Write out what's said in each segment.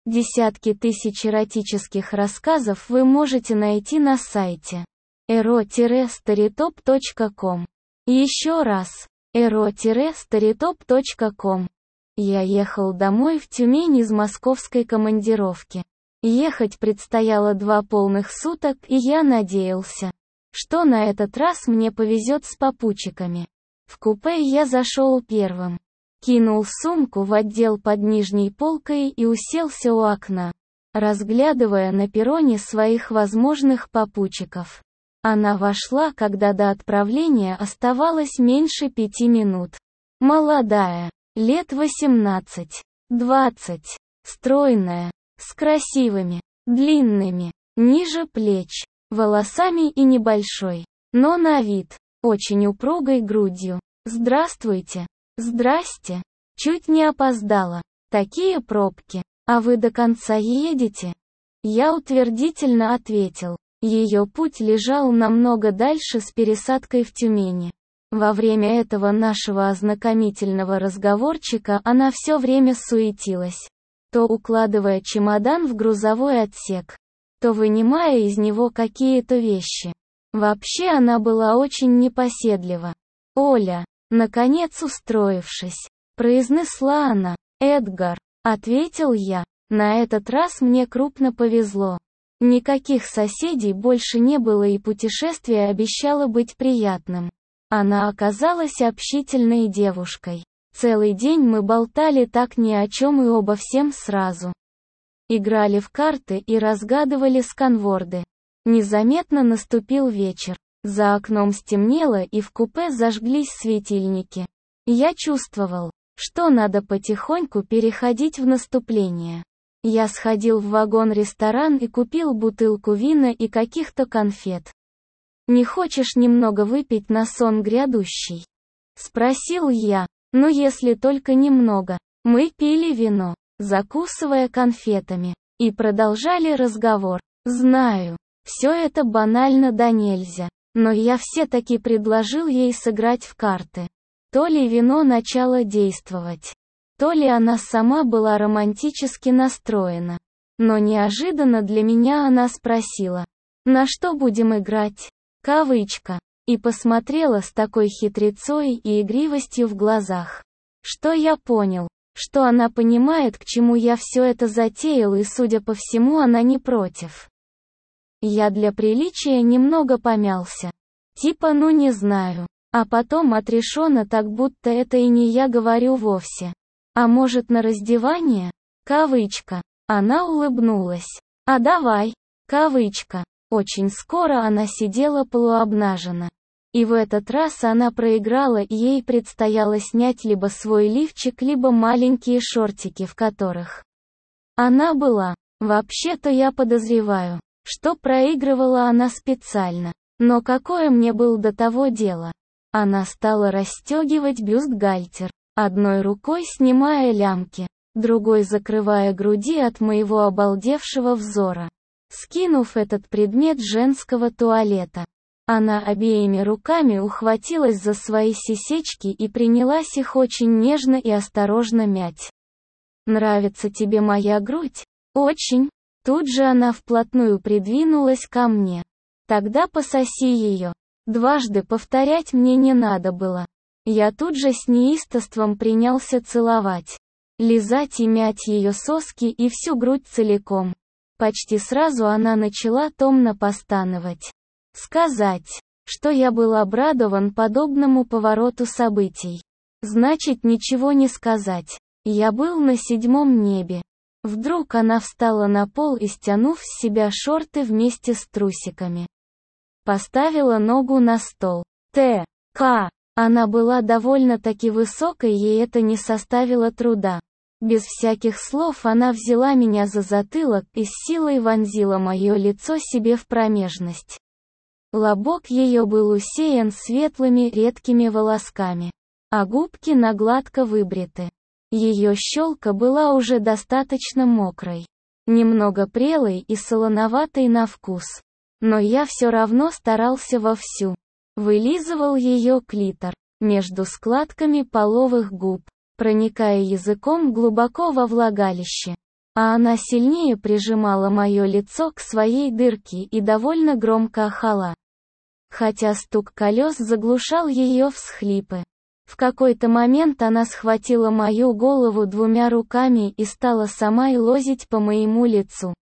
Десятки тысяч эротических рассказов вы можете найти на сайте ero-storytop.com. Еще раз, ero-storytop.com. Я ехал домой в Тюмень из московской командировки. Ехать предстояло 2 полных суток, и я надеялся, что на этот раз мне повезет с попутчиками. В купе я зашел первым. Кинул сумку в отдел под нижней полкой и уселся у окна, разглядывая на перроне своих возможных попутчиков. Она вошла, когда до отправления оставалось меньше 5 минут. Молодая, лет 18-20, стройная, с красивыми, длинными, ниже плеч, волосами и небольшой, но на вид, очень упругой грудью. «Здравствуйте». «Здрасте. Чуть не опоздала. Такие пробки. А вы до конца едете?» Я утвердительно ответил. Ее путь лежал намного дальше с пересадкой в Тюмени. Во время этого нашего ознакомительного разговорчика она все время суетилась, то укладывая чемодан в грузовой отсек, то вынимая из него какие-то вещи. Вообще она была очень непоседлива. «Оля», наконец устроившись, произнесла она. «Эдгар», ответил я. На этот раз мне крупно повезло. Никаких соседей больше не было, и путешествие обещало быть приятным. Она оказалась общительной девушкой. Целый день мы болтали так ни о чем и обо всем сразу. Играли в карты и разгадывали сканворды. Незаметно наступил вечер. За окном стемнело, и в купе зажглись светильники. Я чувствовал, что надо потихоньку переходить в наступление. Я сходил в вагон-ресторан и купил бутылку вина и каких-то конфет. «Не хочешь немного выпить на сон грядущий?» Спросил я. «Ну если только немного». Мы пили вино, закусывая конфетами, и продолжали разговор. Знаю, все это банально да нельзя, но я все-таки предложил ей сыграть в карты. То ли вино начало действовать, то ли она сама была романтически настроена. Но неожиданно для меня она спросила: «На что будем играть?» Кавычка. И посмотрела с такой хитрецой и игривостью в глазах, что я понял, что она понимает, к чему я все это затеял, и, судя по всему, она не против. Я для приличия немного помялся. Типа ну не знаю. А потом отрешенно, так будто это и не я говорю вовсе. «А может, на раздевание?» Кавычка. Она улыбнулась. «А давай». Кавычка. Очень скоро она сидела полуобнажена. И в этот раз она проиграла, и ей предстояло снять либо свой лифчик, либо маленькие шортики, в которых она была. Вообще-то я подозреваю, что проигрывала она специально. Но какое мне было до того дело? Она стала расстегивать бюстгальтер, одной рукой снимая лямки, другой закрывая груди от моего обалдевшего взора. Скинув этот предмет женского туалета, она обеими руками ухватилась за свои сисечки и принялась их очень нежно и осторожно мять. «Нравится тебе моя грудь?» «Очень». Тут же она вплотную придвинулась ко мне. «Тогда пососи ее». Дважды повторять мне не надо было. Я тут же с неистовством принялся целовать, лизать и мять ее соски и всю грудь целиком. Почти сразу она начала томно постановать. Сказать, что я был обрадован подобному повороту событий, значит ничего не сказать. Я был на 7-м небе. Вдруг она встала на пол и, стянув с себя шорты вместе с трусиками, поставила ногу на стол. Т.К. Она была довольно-таки высокой, ей это не составило труда. Без всяких слов она взяла меня за затылок и с силой вонзила мое лицо себе в промежность. Лобок ее был усеян светлыми редкими волосками, а губки нагладко выбриты. Ее щелка была уже достаточно мокрой, немного прелой и солоноватой на вкус. Но я все равно старался вовсю. Вылизывал ее клитор, между складками половых губ, проникая языком глубоко во влагалище. а она сильнее прижимала мое лицо к своей дырке и довольно громко ахала. Хотя стук колес заглушал ее всхлипы. В какой-то момент она схватила мою голову двумя руками и стала сама елозить по моему лицу.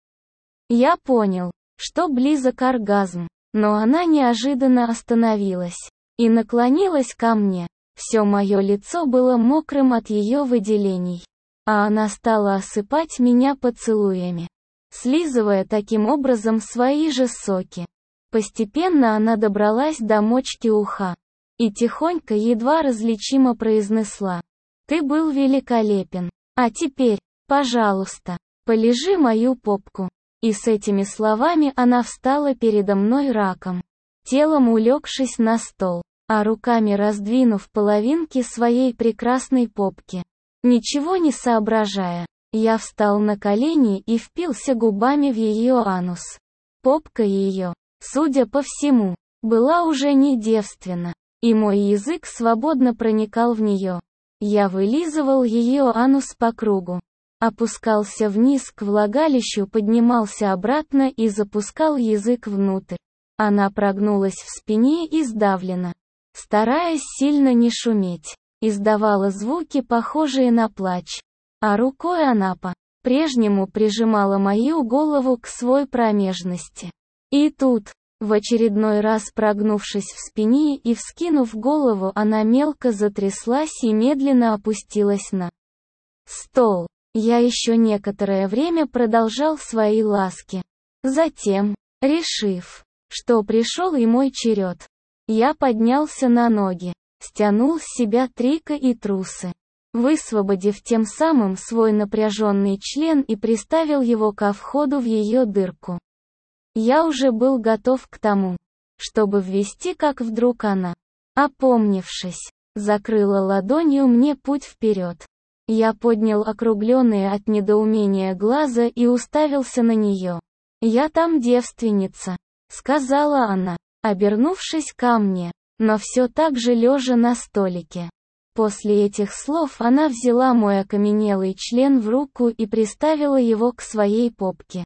Я понял, что близок оргазм, но она неожиданно остановилась и наклонилась ко мне. Все мое лицо было мокрым от ее выделений, а она стала осыпать меня поцелуями, слизывая таким образом свои же соки. Постепенно она добралась до мочки уха и тихонько, едва различимо произнесла: «Ты был великолепен. А теперь, пожалуйста, полижи мою попку». И с этими словами она встала передо мной раком, телом улегшись на стол, а руками раздвинув половинки своей прекрасной попки. Ничего не соображая, я встал на колени и впился губами в ее анус. Попка ее, судя по всему, была уже не девственна, и мой язык свободно проникал в нее. Я вылизывал ее анус по кругу, опускался вниз к влагалищу, поднимался обратно и запускал язык внутрь. Она прогнулась в спине и сдавленно, стараясь сильно не шуметь, издавала звуки, похожие на плач, а рукой она по-прежнему прижимала мою голову к своей промежности. И тут, в очередной раз прогнувшись в спине и вскинув голову, она мелко затряслась и медленно опустилась на стол. Я еще некоторое время продолжал свои ласки. Затем, решив, что пришел и мой черед, я поднялся на ноги, стянул с себя трико и трусы, высвободив тем самым свой напряженный член и приставил его ко входу в ее дырку. Я уже был готов к тому, чтобы ввести, как вдруг она, опомнившись, закрыла ладонью мне путь вперед. Я поднял округленные от недоумения глаза и уставился на нее. «Я там девственница», — сказала она, обернувшись ко мне, но все так же лежа на столике. После этих слов она взяла мой окаменелый член в руку и приставила его к своей попке.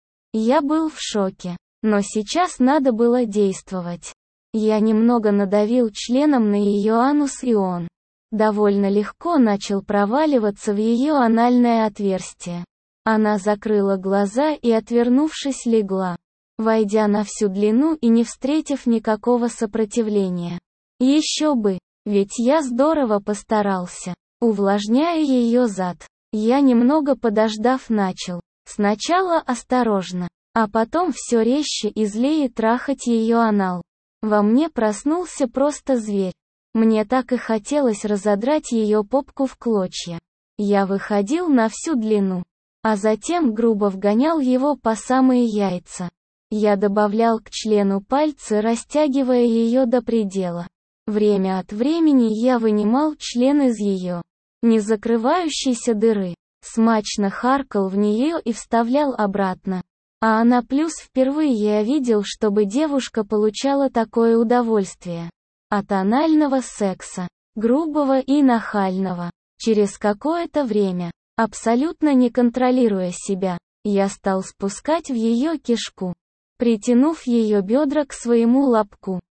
Я был в шоке, но сейчас надо было действовать. Я немного надавил членом на ее анус, и он довольно легко начал проваливаться в ее анальное отверстие. Она закрыла глаза и, отвернувшись, легла, войдя на всю длину и не встретив никакого сопротивления. Еще бы, ведь я здорово постарался, увлажняя ее зад. Я, немного подождав, начал сначала осторожно, а потом все резче и злее трахать ее анал. Во мне проснулся просто зверь. Мне так и хотелось разодрать ее попку в клочья. Я выходил на всю длину, а затем грубо вгонял его по самые яйца. Я добавлял к члену пальцы, растягивая ее до предела. Время от времени я вынимал член из ее не закрывающейся дыры, смачно харкал в нее и вставлял обратно. А она плюс впервые я видел, чтобы девушка получала такое удовольствие от анального секса, грубого и нахального. Через какое-то время, абсолютно не контролируя себя, я стал спускать в ее кишку, притянув ее бедра к своему лобку.